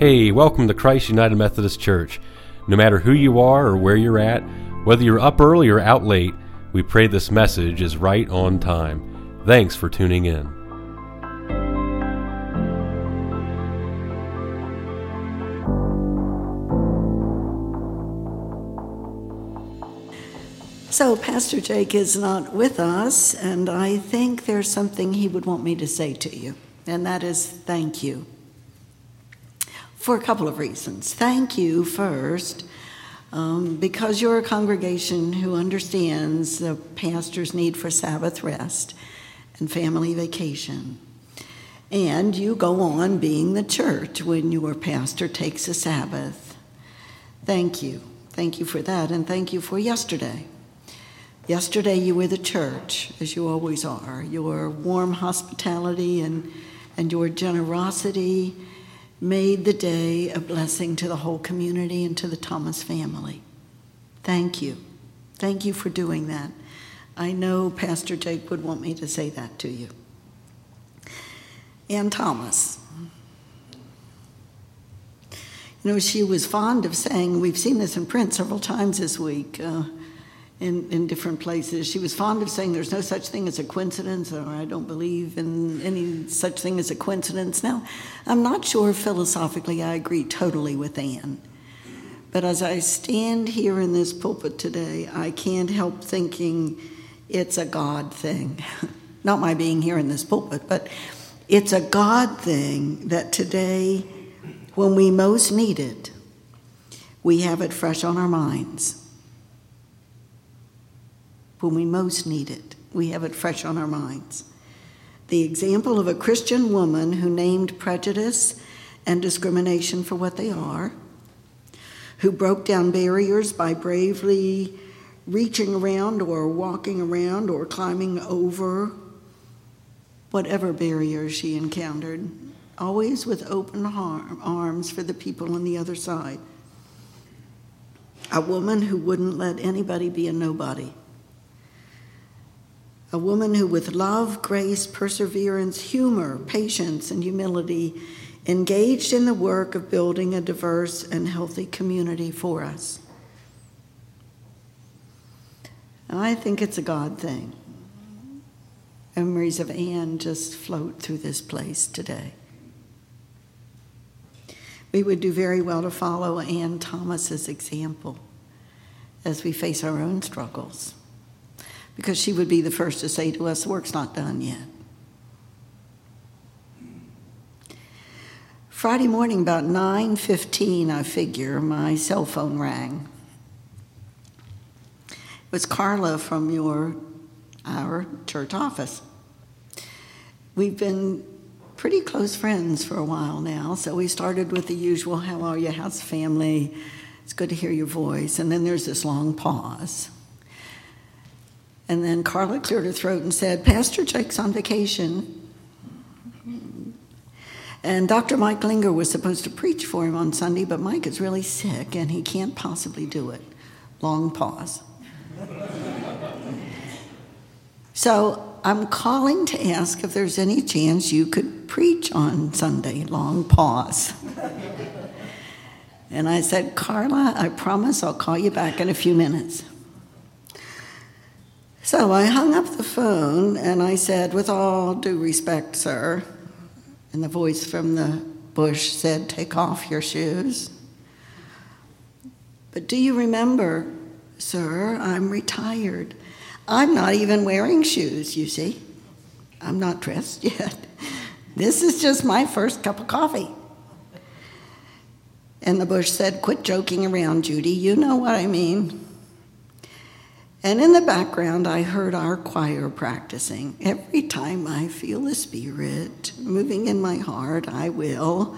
Hey, welcome to Christ United Methodist Church. No matter who you are or where you're at, whether you're up early or out late, we pray this message is right on time. Thanks for tuning in. So Pastor Jake is not with us, and I think there's something he would want me to say to you, and that is thank you. For a couple of reasons. Thank you first, because you're a congregation who understands the pastor's need for Sabbath rest and family vacation. And you go on being the church when your pastor takes a Sabbath. Thank you. Thank you for that, and thank you for yesterday. Yesterday you were the church, as you always are. Your warm hospitality and your generosity made the day a blessing to the whole community and to the Thomas family. Thank you. Thank you for doing that. I know Pastor Jake would want me to say that to you. And Thomas. You know, she was fond of saying, we've seen this in print several times this week, in different places. She was fond of saying there's no such thing as a coincidence, or I don't believe in any such thing as a coincidence. Now, I'm not sure philosophically I agree totally with Anne, but as I stand here in this pulpit today, I can't help thinking it's a God thing. Not my being here in this pulpit, but it's a God thing that today, when we most need it, we have it fresh on our minds. When we most need it, we have it fresh on our minds. The example of a Christian woman who named prejudice and discrimination for what they are, who broke down barriers by bravely reaching around or walking around or climbing over whatever barriers she encountered, always with open arms for the people on the other side. A woman who wouldn't let anybody be a nobody. A woman who with love, grace, perseverance, humor, patience, and humility engaged in the work of building a diverse and healthy community for us. And I think it's a God thing. Memories of Anne just float through this place today. We would do very well to follow Anne Thomas's example as we face our own struggles, because she would be the first to say to us, the work's not done yet. Friday morning, about 9:15, I figure, my cell phone rang. It was Carla from our church office. We've been pretty close friends for a while now, so we started with the usual, how are you, how's the family, it's good to hear your voice, and then there's this long pause. And then Carla cleared her throat and said, Pastor Jake's on vacation. And Dr. Mike Linger was supposed to preach for him on Sunday, but Mike is really sick and he can't possibly do it. Long pause. So I'm calling to ask if there's any chance you could preach on Sunday. Long pause. And I said, Carla, I promise I'll call you back in a few minutes. So I hung up the phone and I said, with all due respect, sir, and the voice from the bush said, take off your shoes. But do you remember, sir, I'm retired. I'm not even wearing shoes, you see. I'm not dressed yet. This is just my first cup of coffee. And the bush said, quit joking around, Judy. You know what I mean. And in the background, I heard our choir practicing. Every time I feel the Spirit moving in my heart, I will.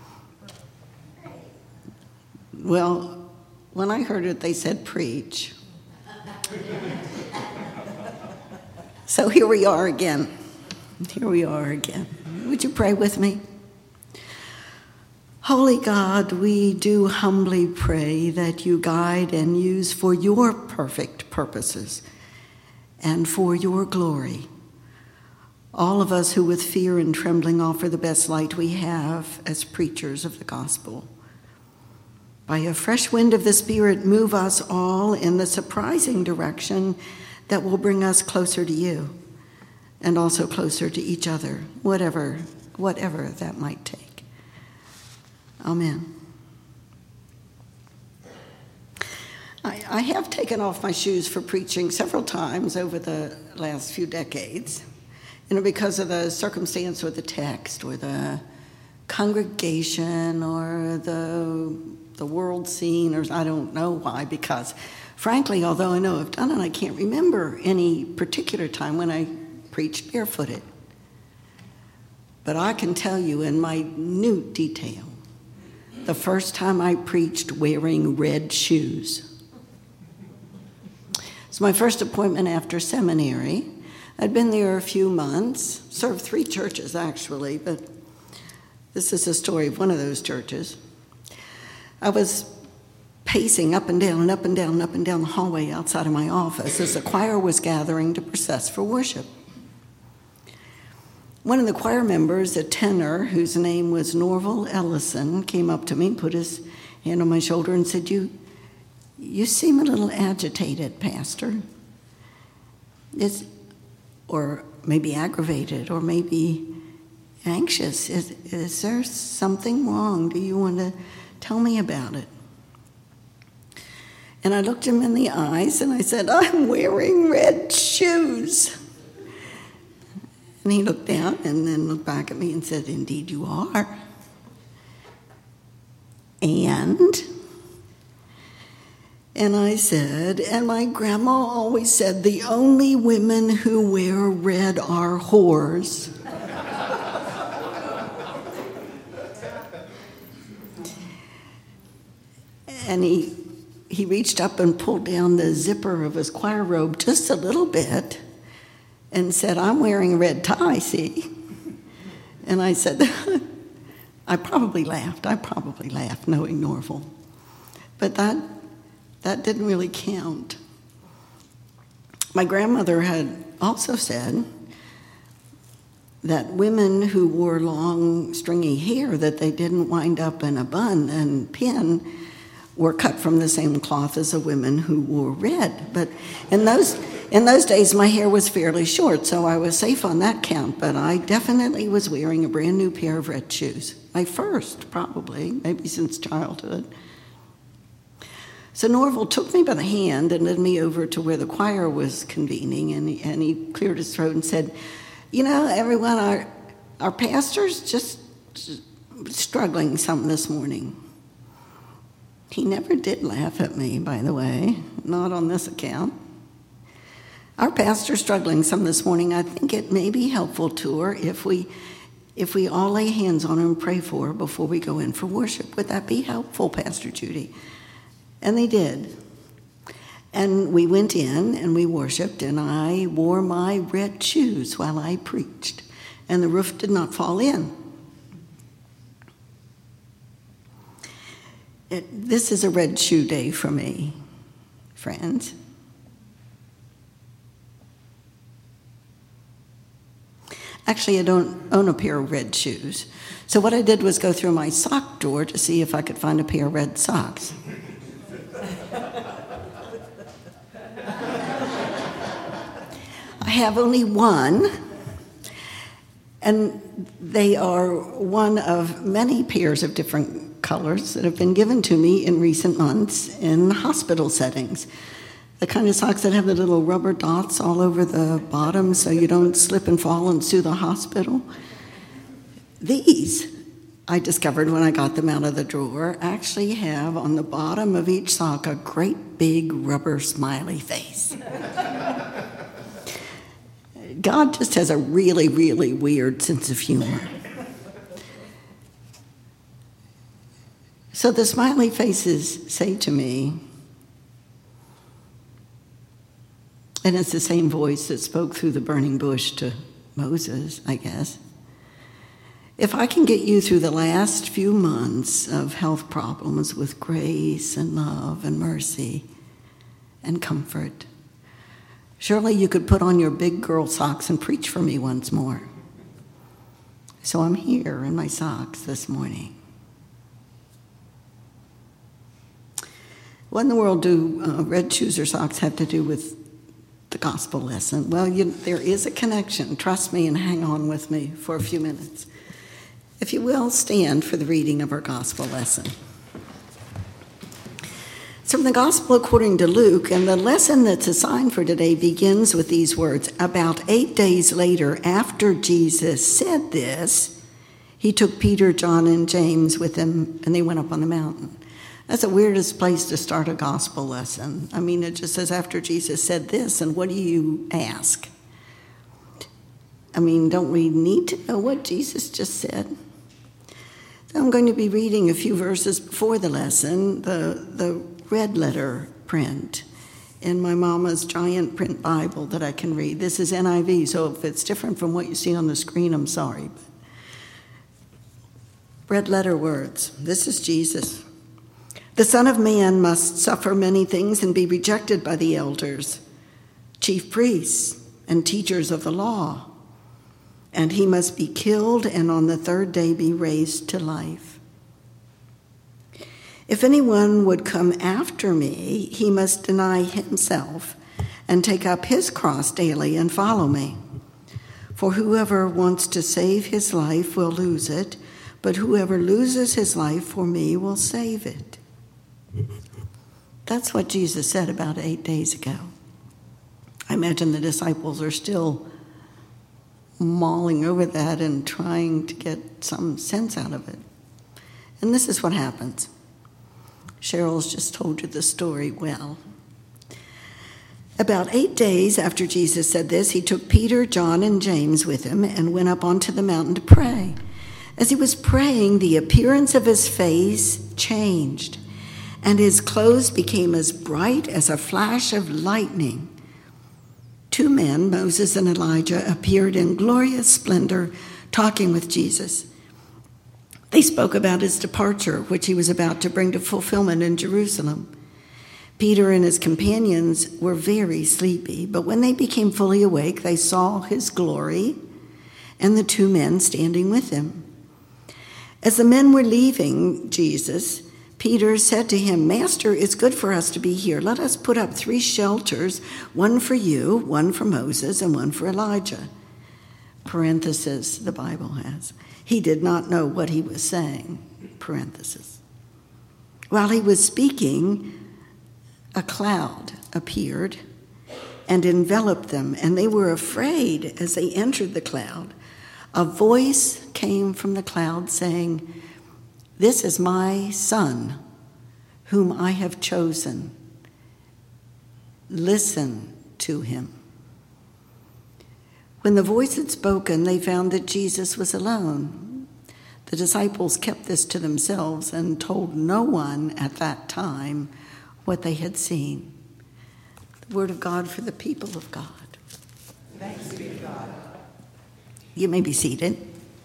Well, when I heard it, they said, preach. So here we are again. Here we are again. Would you pray with me? Holy God, we do humbly pray that you guide and use for your perfect purposes and for your glory all of us who with fear and trembling offer the best light we have as preachers of the gospel. By a fresh wind of the Spirit, move us all in the surprising direction that will bring us closer to you and also closer to each other, whatever that might take. Amen. I have taken off my shoes for preaching several times over the last few decades, because of the circumstance or the text or the congregation or the world scene, or I don't know why, because frankly, although I know I've done it, I can't remember any particular time when I preached barefooted. But I can tell you in minute detail the first time I preached wearing red shoes. It's my first appointment after seminary. I'd been there a few months, served 3 churches actually, but this is a story of one of those churches. I was pacing up and down and up and down and up and down the hallway outside of my office as the choir was gathering to process for worship. One of the choir members, a tenor whose name was Norval Ellison, came up to me, put his hand on my shoulder and said, You seem a little agitated, Pastor. Or maybe aggravated, or maybe anxious. Is there something wrong? Do you want to tell me about it? And I looked him in the eyes and I said, I'm wearing red shoes. And he looked down and then looked back at me and said, Indeed you are. And I said, and my grandma always said, the only women who wear red are whores. And he reached up and pulled down the zipper of his choir robe just a little bit and said, I'm wearing a red tie, see? And I said, I probably laughed knowing Norval. But that didn't really count. My grandmother had also said that women who wore long, stringy hair that they didn't wind up in a bun and pin were cut from the same cloth as the women who wore red. But in those days, my hair was fairly short, so I was safe on that count. But I definitely was wearing a brand new pair of red shoes. My first, probably, maybe since childhood. So Norval took me by the hand and led me over to where the choir was convening, and he cleared his throat and said, everyone, our pastor's just struggling something this morning. He never did laugh at me, by the way, not on this account. Our pastor's struggling some this morning. I think it may be helpful to her if we all lay hands on her and pray for her before we go in for worship. Would that be helpful, Pastor Judy? And they did. And we went in and we worshiped, and I wore my red shoes while I preached, and the roof did not fall in. This is a red shoe day for me, friends. Actually, I don't own a pair of red shoes. So what I did was go through my sock drawer to see if I could find a pair of red socks. I have only one, and they are one of many pairs of different colors that have been given to me in recent months in hospital settings. The kind of socks that have the little rubber dots all over the bottom so you don't slip and fall and sue the hospital. These, I discovered when I got them out of the drawer, actually have on the bottom of each sock a great big rubber smiley face. God just has a really, really weird sense of humor. So the smiley faces say to me, and it's the same voice that spoke through the burning bush to Moses, I guess. If I can get you through the last few months of health problems with grace and love and mercy and comfort, Surely you could put on your big girl socks and preach for me once more. So I'm here in my socks this morning. What in the world do red shoes or socks have to do with the gospel lesson? Well, there is a connection. Trust me and hang on with me for a few minutes. If you will, stand for the reading of our gospel lesson. So from the Gospel according to Luke, and the lesson that's assigned for today begins with these words. About 8 days later, after Jesus said this, he took Peter, John, and James with him, and they went up on the mountain. That's the weirdest place to start a gospel lesson. I mean, it just says after Jesus said this, and what do you ask? I mean, don't we need to know what Jesus just said? So I'm going to be reading a few verses before the lesson, the red letter print in my mama's giant print Bible that I can read. This is NIV, so if it's different from what you see on the screen, I'm sorry. Red letter words. This is Jesus. The Son of Man must suffer many things and be rejected by the elders, chief priests, and teachers of the law. And he must be killed and on the third day be raised to life. If anyone would come after me, he must deny himself and take up his cross daily and follow me. For whoever wants to save his life will lose it, but whoever loses his life for me will save it. That's what Jesus said about 8 days ago. I imagine the disciples are still mulling over that and trying to get some sense out of it. And this is what happens. Cheryl's just told you the story well. About 8 days after Jesus said this, he took Peter, John, and James with him and went up onto the mountain to pray. As he was praying, the appearance of his face changed, and his clothes became as bright as a flash of lightning. 2 men, Moses and Elijah, appeared in glorious splendor, talking with Jesus. They spoke about his departure, which he was about to bring to fulfillment in Jerusalem. Peter and his companions were very sleepy, but when they became fully awake, they saw his glory and the 2 men standing with him. As the men were leaving Jesus, Peter said to him, "Master, it's good for us to be here. Let us put up 3 shelters, one for you, one for Moses, and one for Elijah." Parenthesis, the Bible has. He did not know what he was saying. Parenthesis. While he was speaking, a cloud appeared and enveloped them, and they were afraid as they entered the cloud. A voice came from the cloud saying, "This is my son, whom I have chosen. Listen to him." When the voice had spoken, they found that Jesus was alone. The disciples kept this to themselves and told no one at that time what they had seen. The word of God for the people of God. Thanks be to God. You may be seated.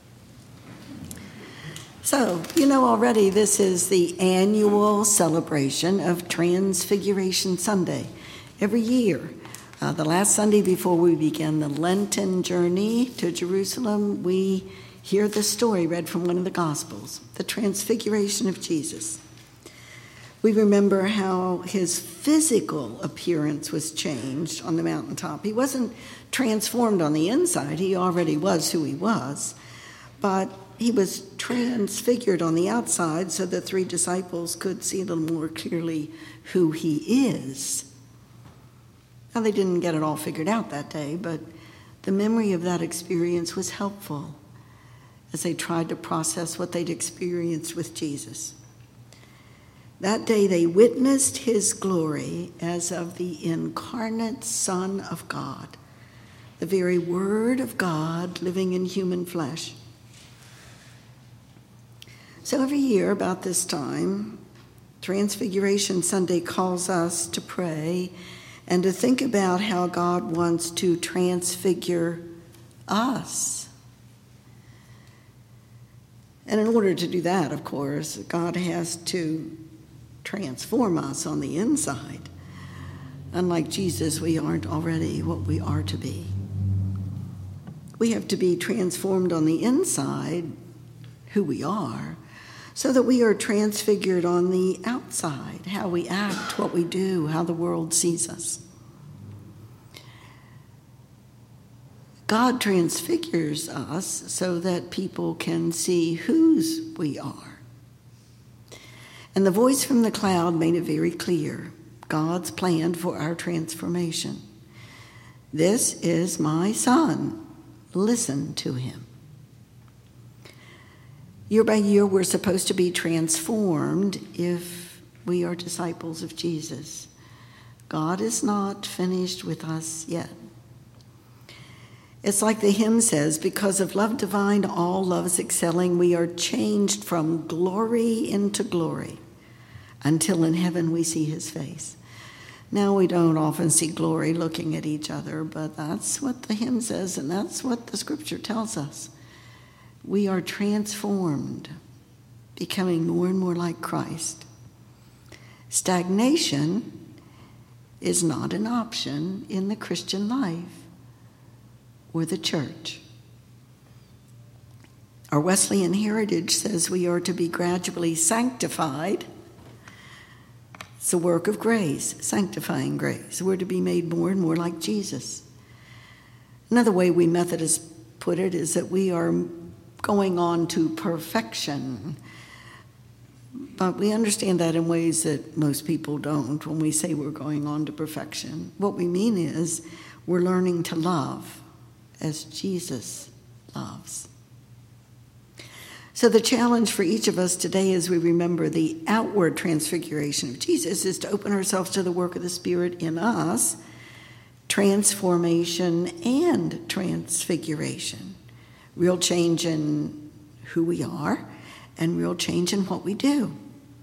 So, you know already this is the annual celebration of Transfiguration Sunday. Every year, the last Sunday before we begin the Lenten journey to Jerusalem, we hear the story read from one of the Gospels, the Transfiguration of Jesus. We remember how his physical appearance was changed on the mountaintop. He wasn't transformed on the inside. He already was who he was. But he was transfigured on the outside so the 3 disciples could see a little more clearly who he is. Now, they didn't get it all figured out that day, but the memory of that experience was helpful as they tried to process what they'd experienced with Jesus. That day they witnessed his glory as of the incarnate Son of God, the very Word of God living in human flesh. So every year about this time, Transfiguration Sunday calls us to pray and to think about how God wants to transfigure us. And in order to do that, of course, God has to transform us on the inside. Unlike Jesus, we aren't already what we are to be. We have to be transformed on the inside, who we are, so that we are transfigured on the outside, how we act, what we do, how the world sees us. God transfigures us so that people can see whose we are. And the voice from the cloud made it very clear, God's plan for our transformation. This is my son. Listen to him. Year by year, we're supposed to be transformed if we are disciples of Jesus. God is not finished with us yet. It's like the hymn says, because of love divine, all love's excelling, we are changed from glory into glory until in heaven we see his face. Now we don't often see glory looking at each other, but that's what the hymn says, and that's what the scripture tells us. We are transformed, becoming more and more like Christ. Stagnation is not an option in the Christian life or the church. Our Wesleyan heritage says we are to be gradually sanctified. It's a work of grace, sanctifying grace. We're to be made more and more like Jesus. Another way we Methodists put it is that we are going on to perfection. But we understand that in ways that most people don't when we say we're going on to perfection. What we mean is we're learning to love as Jesus loves. So the challenge for each of us today as we remember the outward transfiguration of Jesus is to open ourselves to the work of the Spirit in us, transformation and transfiguration, real change in who we are and real change in what we do.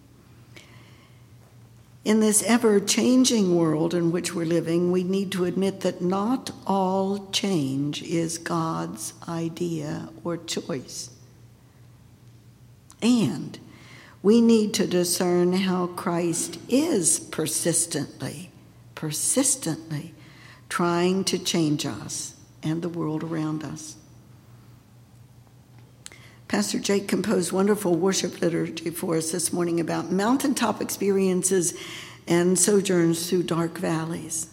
In this ever-changing world in which we're living, we need to admit that not all change is God's idea or choice. And we need to discern how Christ is persistently trying to change us and the world around us. Pastor Jake composed wonderful worship liturgy for us this morning about mountaintop experiences and sojourns through dark valleys.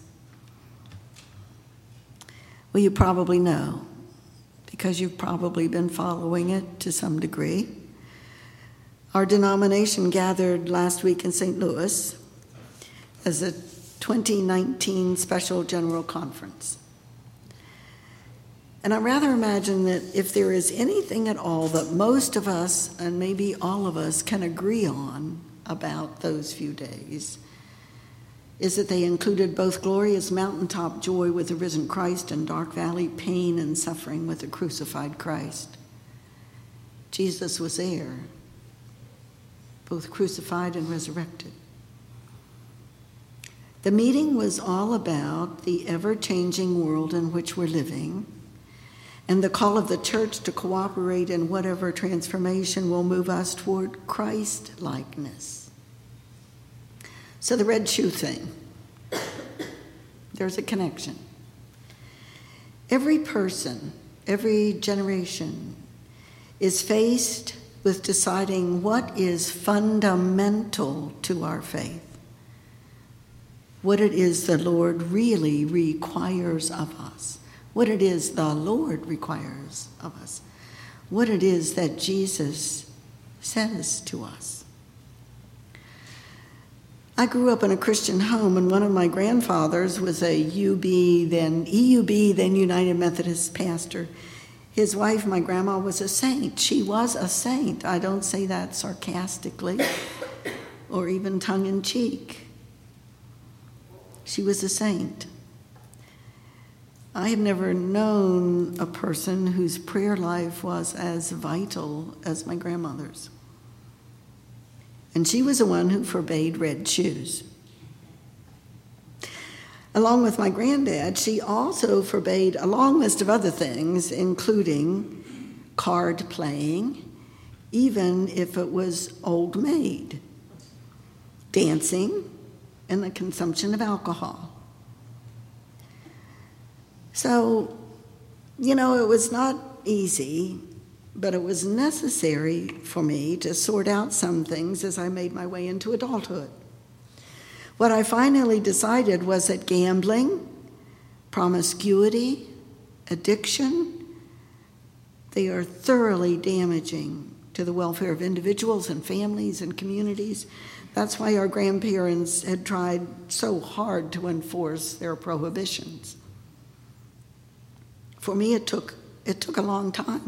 Well, you probably know, because you've probably been following it to some degree. Our denomination gathered last week in St. Louis as a 2019 Special General Conference. And I rather imagine that if there is anything at all that most of us, and maybe all of us, can agree on about those few days, is that they included both glorious mountaintop joy with the risen Christ and dark valley pain and suffering with the crucified Christ. Jesus was there, both crucified and resurrected. The meeting was all about the ever-changing world in which we're living, and the call of the church to cooperate in whatever transformation will move us toward Christ-likeness. So the red shoe thing, there's a connection. Every person, every generation is faced with deciding what is fundamental to our faith, what it is the Lord really requires of us. What it is the Lord requires of us, what it is that Jesus says to us. I grew up in a Christian home, and one of my grandfathers was a EUB, then United Methodist pastor. His wife, my grandma, was a saint. She was a saint. I don't say that sarcastically or even tongue-in-cheek. She was a saint. I have never known a person whose prayer life was as vital as my grandmother's. And she was the one who forbade red shoes. Along with my granddad, she also forbade a long list of other things, including card playing, even if it was old maid, dancing, and the consumption of alcohol. So, it was not easy, but it was necessary for me to sort out some things as I made my way into adulthood. What I finally decided was that gambling, promiscuity, addiction, they are thoroughly damaging to the welfare of individuals and families and communities. That's why our grandparents had tried so hard to enforce their prohibitions. For me, it took a long time.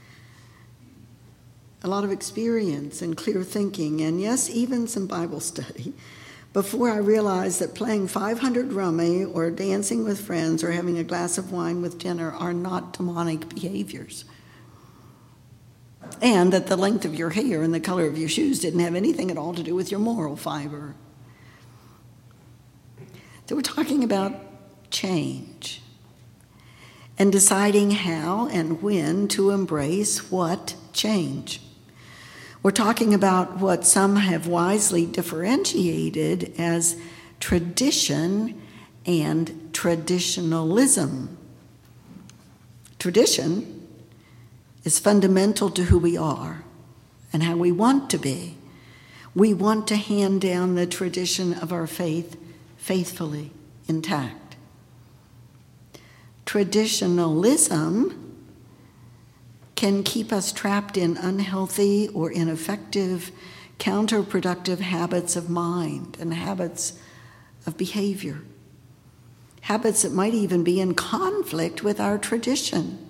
A lot of experience and clear thinking, and yes, even some Bible study, before I realized that playing 500 rummy or dancing with friends or having a glass of wine with dinner are not demonic behaviors. And that the length of your hair and the color of your shoes didn't have anything at all to do with your moral fiber. So we're talking about change and deciding how and when to embrace what change. We're talking about what some have wisely differentiated as tradition and traditionalism. Tradition is fundamental to who we are and how we want to be. We want to hand down the tradition of our faith faithfully, intact. Traditionalism can keep us trapped in unhealthy or ineffective, counterproductive habits of mind and habits of behavior. Habits that might even be in conflict with our tradition.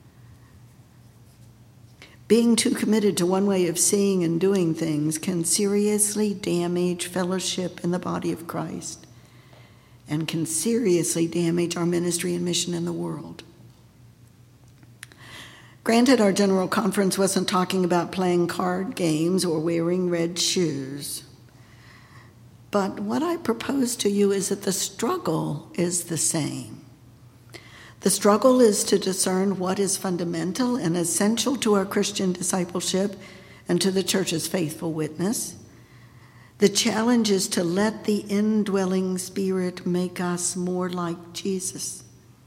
Being too committed to one way of seeing and doing things can seriously damage fellowship in the body of Christ and can seriously damage our ministry and mission in the world. Granted, our general conference wasn't talking about playing card games or wearing red shoes. But what I propose to you is that the struggle is the same. The struggle is to discern what is fundamental and essential to our Christian discipleship and to the church's faithful witness. The challenge is to let the indwelling Spirit make us more like Jesus.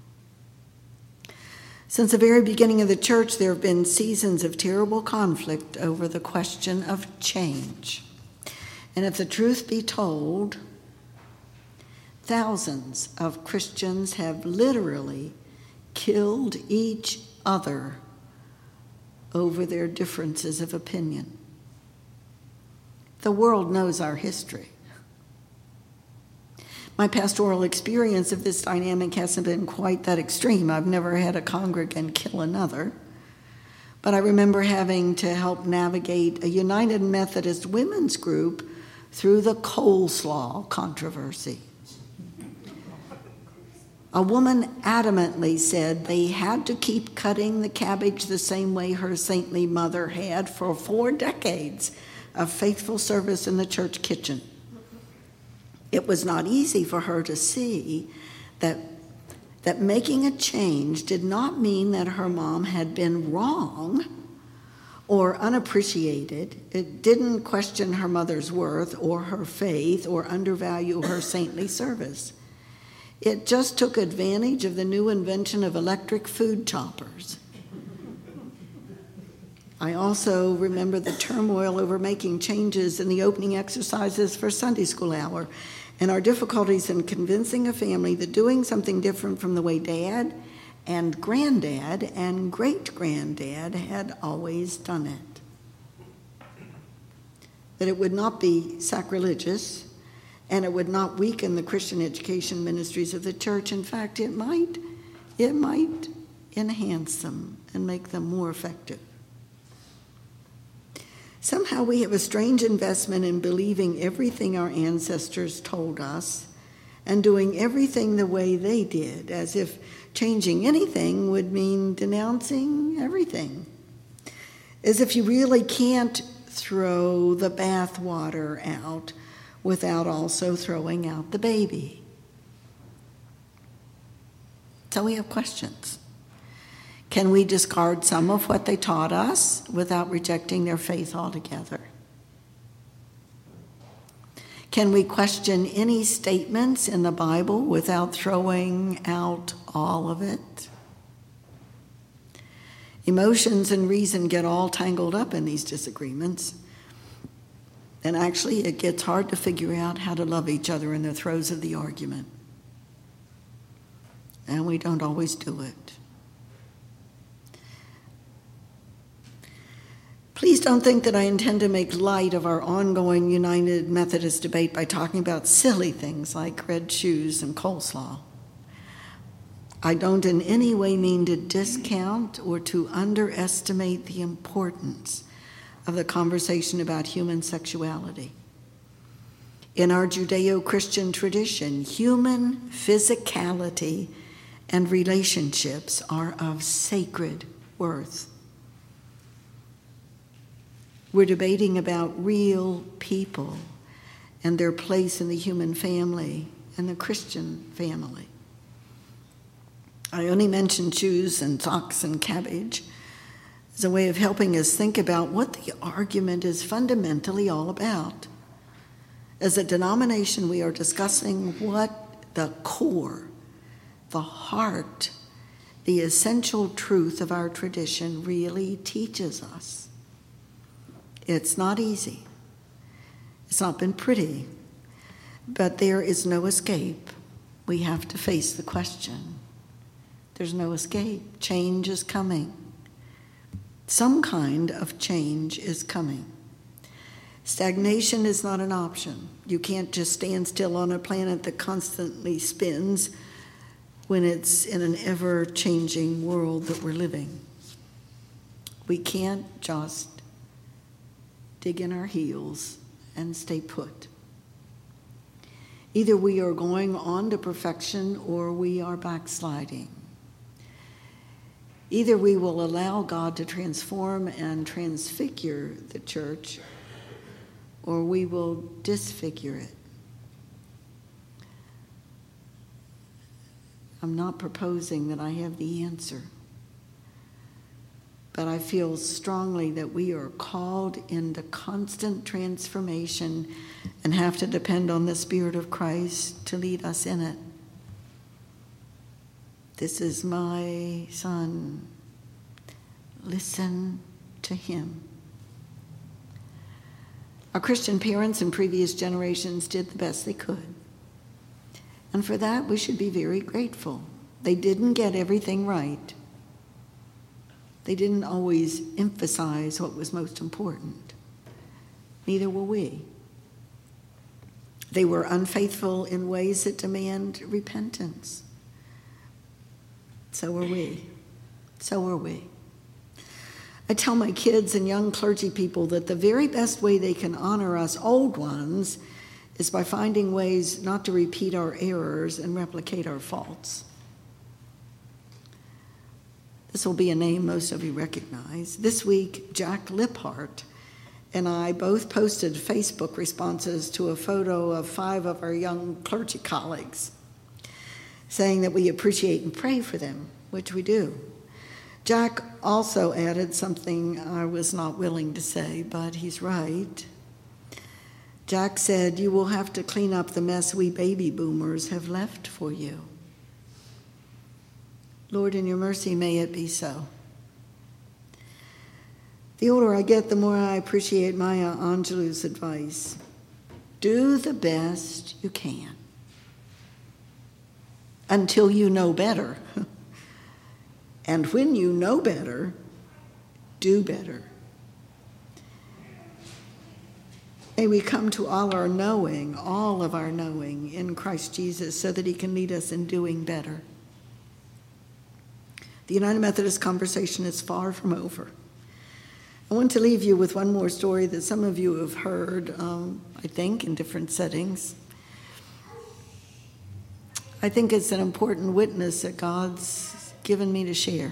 Since the very beginning of the church, there have been seasons of terrible conflict over the question of change. And if the truth be told, thousands of Christians have literally killed each other over their differences of opinion. The world knows our history. My pastoral experience of this dynamic hasn't been quite that extreme. I've never had a congregant kill another. But I remember having to help navigate a United Methodist women's group through the coleslaw controversy. A woman adamantly said they had to keep cutting the cabbage the same way her saintly mother had for 4 decades of faithful service in the church kitchen. It was not easy for her to see that making a change did not mean that her mom had been wrong or unappreciated. It didn't question her mother's worth or her faith or undervalue her saintly service. It just took advantage of the new invention of electric food choppers. I also remember the turmoil over making changes in the opening exercises for Sunday school hour and our difficulties in convincing a family that doing something different from the way Dad and Granddad and Great-Granddad had always done it. That it would not be sacrilegious and it would not weaken the Christian education ministries of the church. In fact, it might enhance them and make them more effective. Somehow we have a strange investment in believing everything our ancestors told us and doing everything the way they did, as if changing anything would mean denouncing everything. As if you really can't throw the bathwater out without also throwing out the baby. So we have questions. Can we discard some of what they taught us without rejecting their faith altogether? Can we question any statements in the Bible without throwing out all of it? Emotions and reason get all tangled up in these disagreements. And actually, it gets hard to figure out how to love each other in the throes of the argument. And we don't always do it. Please don't think that I intend to make light of our ongoing United Methodist debate by talking about silly things like red shoes and coleslaw. I don't in any way mean to discount or to underestimate the importance of the conversation about human sexuality. In our Judeo-Christian tradition, human physicality and relationships are of sacred worth. We're debating about real people and their place in the human family and the Christian family. I only mentioned shoes and socks and cabbage as a way of helping us think about what the argument is fundamentally all about. As a denomination, we are discussing what the core, the heart, the essential truth of our tradition really teaches us. It's not easy. It's not been pretty, but there is no escape. We have to face the question. There's no escape. Change is coming. Some kind of change is coming. Stagnation is not an option. You can't just stand still on a planet that constantly spins when it's in an ever-changing world that we're living. We can't just dig in our heels and stay put. Either we are going on to perfection or we are backsliding. Either we will allow God to transform and transfigure the church, or we will disfigure it. I'm not proposing that I have the answer, but I feel strongly that we are called into constant transformation and have to depend on the Spirit of Christ to lead us in it. This is my son. Listen to him. Our Christian parents in previous generations did the best they could. And for that, we should be very grateful. They didn't get everything right. They didn't always emphasize what was most important. Neither will we. They were unfaithful in ways that demand repentance. So are we. So are we. I tell my kids and young clergy people that the very best way they can honor us old ones is by finding ways not to repeat our errors and replicate our faults. This will be a name most of you recognize. This week, Jack Liphart and I both posted Facebook responses to a photo of 5 of our young clergy colleagues, saying that we appreciate and pray for them, which we do. Jack also added something I was not willing to say, but he's right. Jack said, "You will have to clean up the mess we baby boomers have left for you." Lord, in your mercy, may it be so. The older I get, the more I appreciate Maya Angelou's advice. Do the best you can until you know better. And when you know better, do better. May we come to all of our knowing in Christ Jesus so that he can lead us in doing better. The United Methodist conversation is far from over. I want to leave you with one more story that some of you have heard, I think, in different settings. I think it's an important witness that God's given me to share.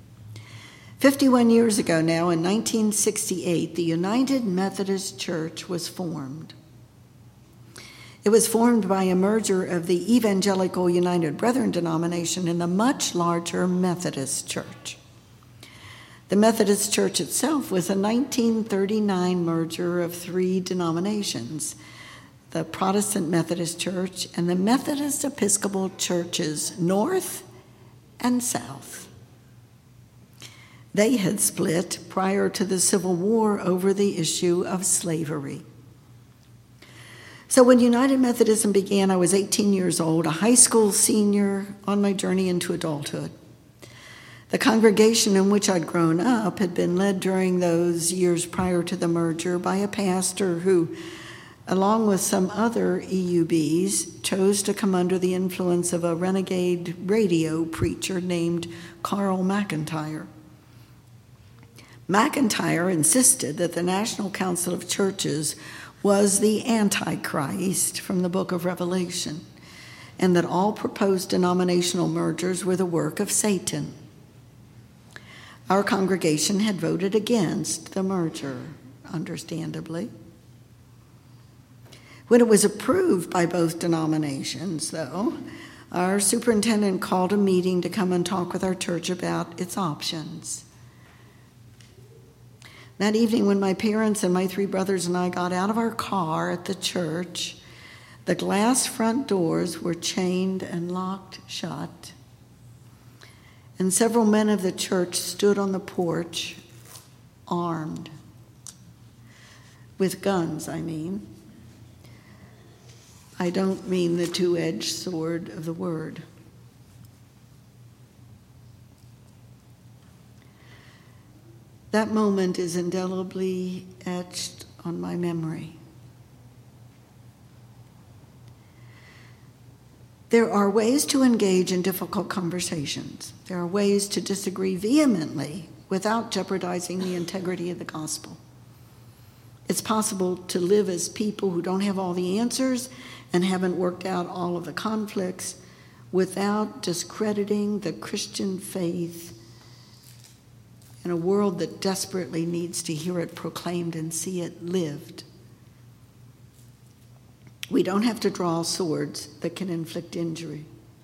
51 years ago now, in 1968, the United Methodist Church was formed. It was formed by a merger of the Evangelical United Brethren denomination and the much larger Methodist Church. The Methodist Church itself was a 1939 merger of 3 denominations, the Protestant Methodist Church and the Methodist Episcopal Churches north and south. They had split prior to the Civil War over the issue of slavery. So when United Methodism began, I was 18 years old, a high school senior on my journey into adulthood. The congregation in which I'd grown up had been led during those years prior to the merger by a pastor who, along with some other EUBs, chose to come under the influence of a renegade radio preacher named Carl McIntyre. McIntyre insisted that the National Council of Churches was the Antichrist from the book of Revelation, and that all proposed denominational mergers were the work of Satan. Our congregation had voted against the merger, understandably. When it was approved by both denominations, though, our superintendent called a meeting to come and talk with our church about its options. That evening, when my parents and my 3 brothers and I got out of our car at the church, the glass front doors were chained and locked shut, and several men of the church stood on the porch, armed. With guns, I mean. I don't mean the two-edged sword of the word. That moment is indelibly etched on my memory. There are ways to engage in difficult conversations. There are ways to disagree vehemently without jeopardizing the integrity of the gospel. It's possible to live as people who don't have all the answers and haven't worked out all of the conflicts without discrediting the Christian faith in a world that desperately needs to hear it proclaimed and see it lived. We don't have to draw swords that can inflict injury.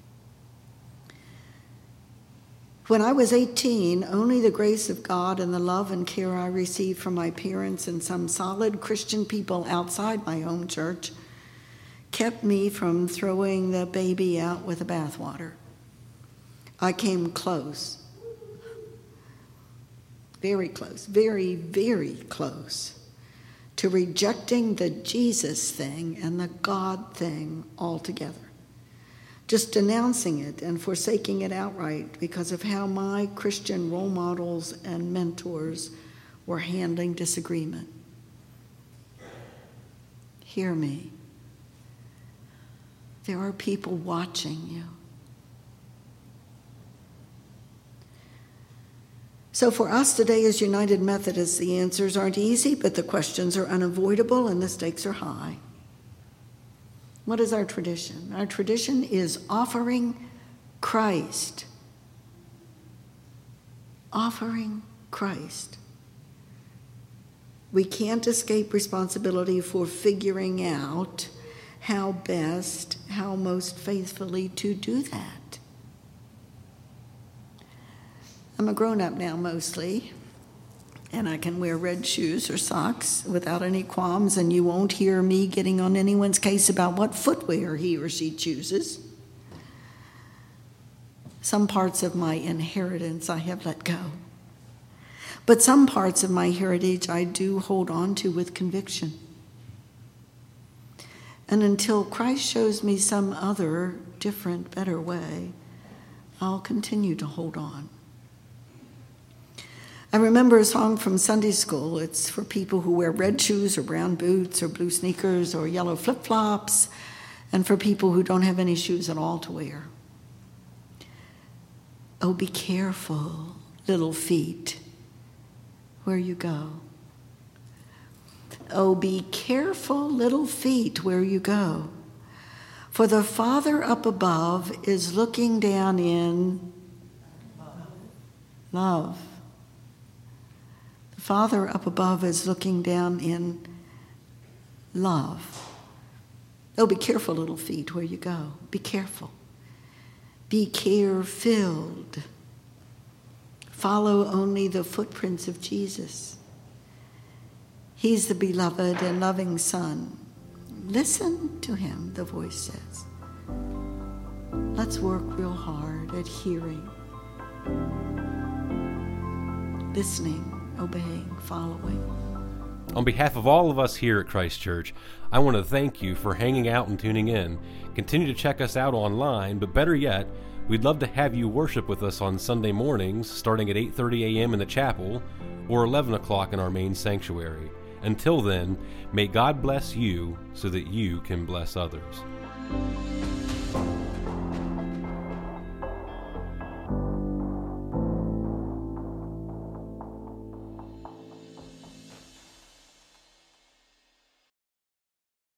When I was 18, only the grace of God and the love and care I received from my parents and some solid Christian people outside my home church kept me from throwing the baby out with the bathwater. I came close. Very close, very, very close to rejecting the Jesus thing and the God thing altogether. Just denouncing it and forsaking it outright because of how my Christian role models and mentors were handling disagreement. Hear me. There are people watching you. So for us today as United Methodists, the answers aren't easy, but the questions are unavoidable and the stakes are high. What is our tradition? Our tradition is offering Christ. Offering Christ. We can't escape responsibility for figuring out how best, how most faithfully to do that. I'm a grown-up now mostly, and I can wear red shoes or socks without any qualms, and you won't hear me getting on anyone's case about what footwear he or she chooses. Some parts of my inheritance I have let go, but some parts of my heritage I do hold on to with conviction. And until Christ shows me some other, different, better way, I'll continue to hold on. I remember a song from Sunday school. It's for people who wear red shoes or brown boots or blue sneakers or yellow flip-flops, and for people who don't have any shoes at all to wear. Oh, be careful, little feet, where you go. Oh, be careful, little feet, where you go. For the Father up above is looking down in love. Father up above is looking down in love. Oh, be careful, little feet, where you go. Be careful. Be care-filled. Follow only the footprints of Jesus. He's the beloved and loving Son. Listen to him, the voice says. Let's work real hard at hearing, listening, obeying, following. On behalf of all of us here at Christ Church, I want to thank you for hanging out and tuning in. Continue to check us out online, but better yet, we'd love to have you worship with us on Sunday mornings, starting at 8:30 a.m. in the chapel, or 11 o'clock in our main sanctuary. Until then, may God bless you so that you can bless others.